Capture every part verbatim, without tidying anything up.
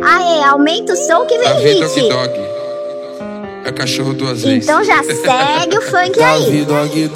Aê, aumenta o som que vem Davi hit. Dog Dog. É cachorro duas vezes. Então já segue o funk aí. Davi Dog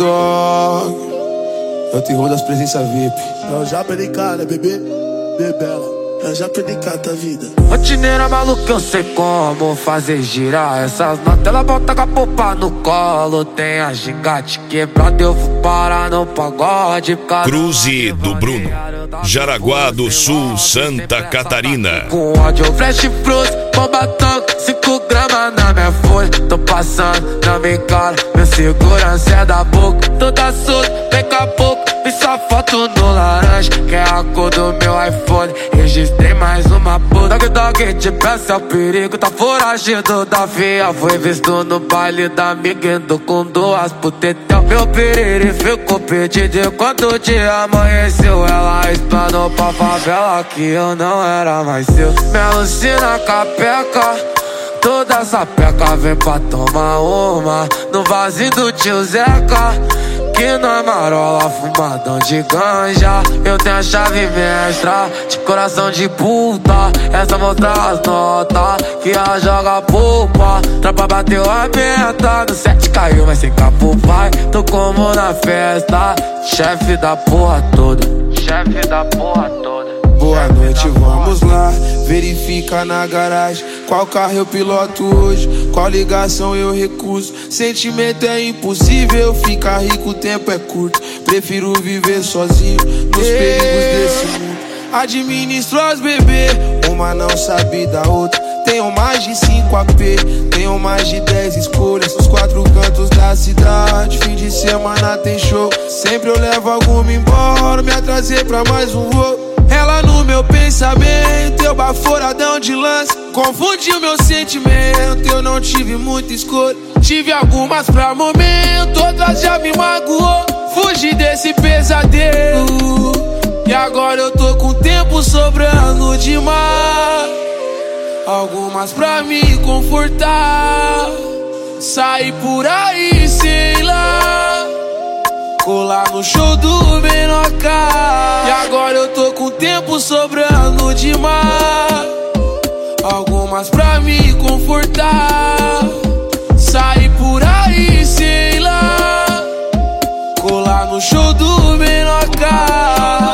Dog. É o terror das presenças V I P. Eu já perdi cara, bebê, bebela. Eu já perdi cada vida. Rotineira maluca, eu sei como fazer girar essas notas. Ela bota com a popa no colo. Tem a gigante quebrada, eu vou parar no pagode. Cruze do Bruno, Jaraguá do Sul, Santa Catarina. Com ódio, flash fruit, bomba tanque, cinco gramas na minha folha. Tô passando na minha cara, meu segurança é da boca. Toda solta, daqui a pouco, vi sua foto no laranja, que é a cor do meu iPhone. Registrei mais uma puta. Dog Dog te peça o perigo, tá foragido da via. Foi visto no baile da amiga, indo com duas putetel. Meu perere ficou perdido e quando o dia amanheceu, ela explanou pra favela que eu não era mais seu. Me alucina com a peca, toda essa peca vem pra tomar uma no vasinho do tio Zeca, que na marola fumadão de ganja. Eu tenho a chave mestra de coração de puta. Essa mostra as notas que ela joga polpa. Tropa bateu a meta, no set caiu, mas sem capo vai. Tô como na festa, chefe da porra toda. Chefe da porra toda. Boa noite, vamos lá. Verifica na garagem qual carro eu piloto hoje, qual ligação eu recuso. Sentimento é impossível, ficar rico o tempo é curto. Prefiro viver sozinho nos perigos desse mundo. Administro as bebês, uma não sabe da outra. Tenho mais de cinco A P, tenho mais de dez escolhas nos quatro cantos da cidade. Fim de semana tem show, sempre eu levo alguma embora, me atrasei pra mais um voo. Ela no meu pensamento, eu baforadão de lance. Confundiu meu sentimento, eu não tive muita escolha. Tive algumas pra momento, outras já me magoou. Fugi desse pesadelo e agora eu tô com tempo sobrando demais. Algumas pra me confortar, sair por aí, sei lá, colar no show do Menoká. E agora eu tô com tempo sobrando demais. Algumas pra me confortar, sair por aí, sei lá, colar no show do Menoká.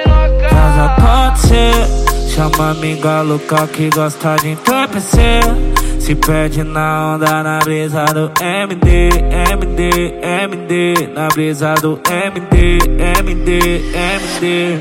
Faz acontecer, chama amiga louca que gosta de entorpecer. Se perde na onda, na brisa do M D, M D, M D. Na brisa do M D, M D, M D.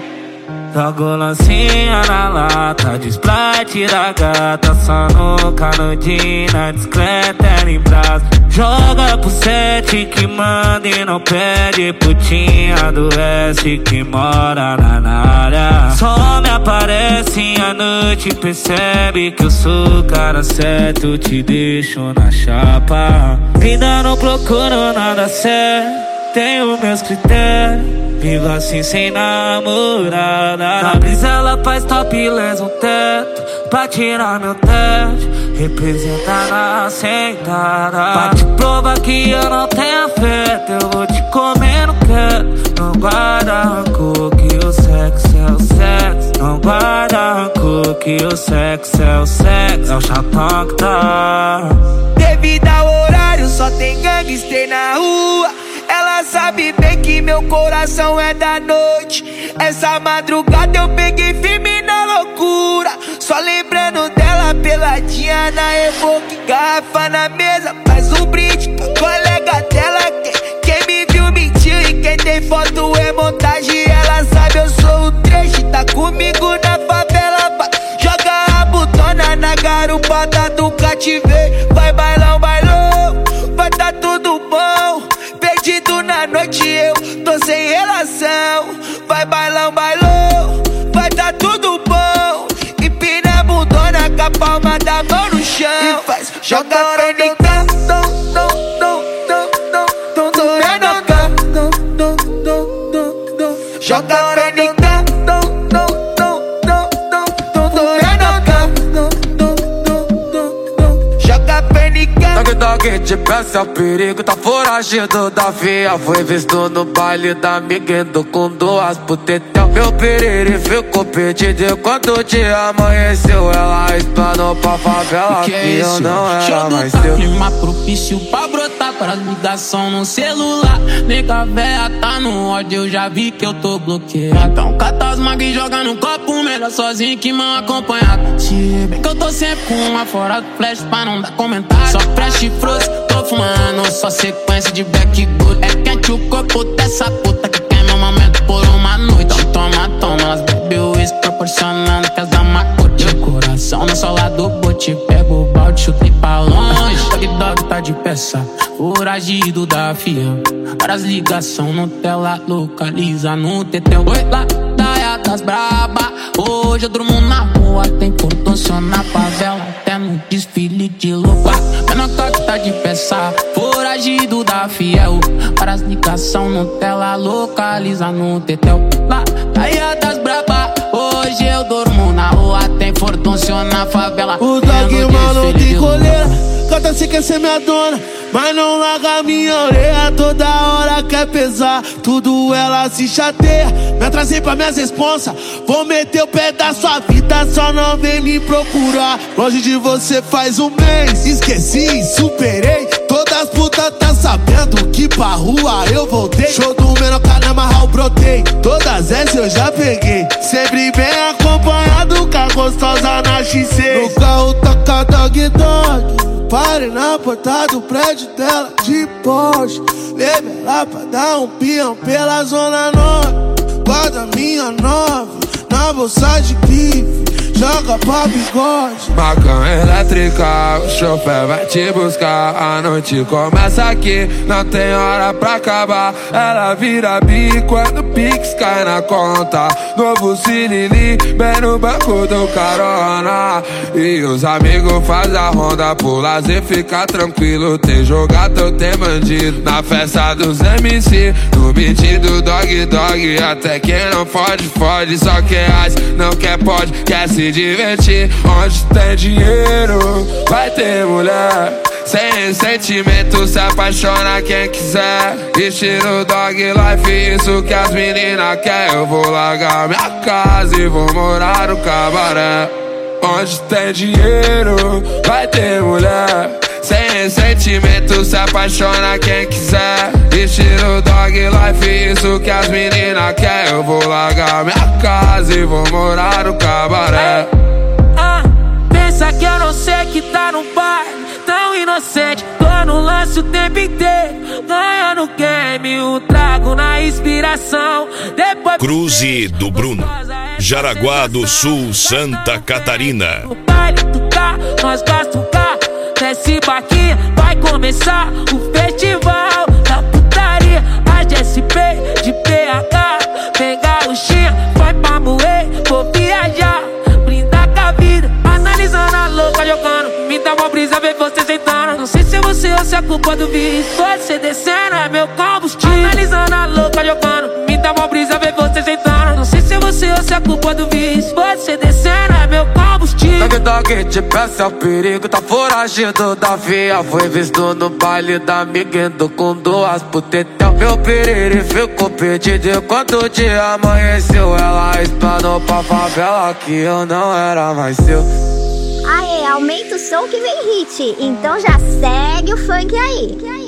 Jogo lancinha na lata de Sprite da gata, só no canudinho, na discreta ela em brasa. Joga pro sete que manda e não pede putinha do S que mora na área. Só me aparece à noite, percebe que eu sou o cara certo, te deixo na chapa. Ainda não procuro nada sério, tenho meus critérios. Vivo assim sem namorada. Na brisa ela faz topless no teto, pra tirar meu teto, representa na sentada. Pra te provar que eu não tenho afeto, eu vou te comer no quieto. Não guarda rancor que o sexo é o sexo. Não guarda rancor que o sexo é o sexo. É o chatão que tá. Devido ao horário só tem gangster na rua. Ela sabe bem que meu coração é da noite. Essa madrugada eu peguei firme na loucura, só lembrando dela peladinha na Evoque. Garrafa na mesa, faz um brinde pra colega dela. Quem, quem me viu mentiu e quem tem foto é montagem. Ela sabe eu sou o trecho, tá comigo na favela. Vai, joga a botona na garupada do cativeiro. Vai bailão, bailão, vai tá tudo bom. Perdido na noite eu tô sem relação. Vai bailão, bailão, vai tá tudo bom. Empina a bundona com a palma da mão no chão e faz, joga a penica. Dom, dom, dom, dom, dom, dom, dom, Menoká. Dom, dom, dom, dom, dom, joga a penica. Dom, dom, dom, dom, dom, dom, dom, Menoká. Dom, dom, dom, dom, dom, joga a penica. Dog Dog te peça o perigo, tá foragido da via. Foi visto no baile da amiga, indo com duas putetel. Meu perere ficou perdido e quando o dia amanheceu, ela explodiu. espanou pra favela que, que eu não era mais tá seu. Clima propício pra brotar, para ligação no celular. Nega véia tá no ódio, eu já vi que eu tô bloqueado. Então cata as mag e joga no copo, melhor sozinho que mal acompanhado. Se bem que eu tô sempre com uma fora do flash pra não dar comentário. Só flash froze, tô fumando, só sequência de backwood. É quente o corpo dessa puta que quer meu momento por uma noite. Então toma, toma, elas bebeu isso proporcionando que as damas curte. Meu coração na sola do bote, pego o balde, chutei pra longe. Dog dog tá de peça, foragido da fiel. Várias ligação no tela, localiza no tetel. Oi lá, daia das braba, hoje eu durmo na rua. Tem furdôncio na favela, até no desfile de louca. Menor que tá de peça, foragido da fiel. Várias ligação no tela, localiza no tetel. Lá, daia das braba, hoje eu durmo na rua. Tem furdôncio na favela. O dog mano tem coleira, canta se quer ser minha dona, mas não larga minha orelha. Toda hora quer pesar, tudo ela se chateia. Me atrasei pra minhas responsas, vou meter o pé da sua vida, só não vem me procurar. Longe de você faz um mês, esqueci, superei. Todas as putas tá sabendo que pra rua eu voltei. Show do menor caramba, eu brotei. Todas essas eu já peguei, sempre bem acompanhado com a gostosa na X seis. No carro toca dog dog, pare na porta do prédio dela de Porsche. Leve ela pra dar um peão pela zona norte. Guarda minha nove na bolsa de grife, joga pra bigode. Macão elétrica, o chofé vai te buscar. A noite começa aqui, não tem hora pra acabar. Ela vira bi quando o Pix cai na conta. Novo Cilili, bem no banco do carona. E os amigos faz a ronda por lazer, fica tranquilo. Tem jogador, tem bandido na festa dos M C. No beat do dog dog, até quem não fode, fode. Só quem acha, não quer pode, quer se divertir. Onde tem dinheiro, vai ter mulher. Sem sentimento, se apaixona quem quiser. Estilo dog life, isso que as meninas querem. Eu vou largar minha casa e vou morar no cabaré. Onde tem dinheiro, vai ter mulher. Sem sentimento, se apaixona quem quiser. Estilo dog life, isso que as meninas querem. Eu vou largar minha casa e vou morar no cabaré. Ah, pensa que eu não sei que tá no baile, tão inocente, tô no lance o tempo inteiro, ganhando game, um trago na inspiração. Depois Cruze do Bruno, Jaraguá do Sul, Santa Catarina. no baile tu tá, nós gastamos cá. Nesse barquinho vai começar o festival da putaria. As de S P, de P H, pegar o Xinha, vai pra moer, vou viajar, brindar com a vida, analisando a louca jogando. Me dá uma brisa ver você sentando. Não sei se é você ou se é culpa do vício, você descendo é meu combustível. Analisando a louca jogando. Me dá uma brisa ver você sentando. Não sei se é você ou se é culpa do vício, você descendo é meu combustível. Dog dog de peça é o perigo, tá foragido da via. Foi visto no baile da amiga, indo com duas putetel. Meu piriri ficou perdido quando o dia amanheceu. Ela espanou pra favela que eu não era mais seu. Aê, aumenta o som que vem hit. Então já segue o funk aí.